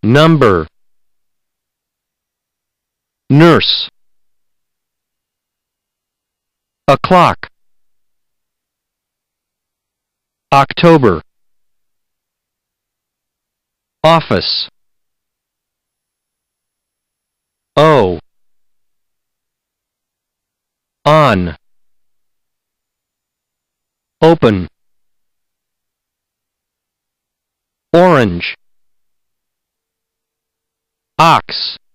number, nurse, o'clock, October, office, O, on, open, orange, ox,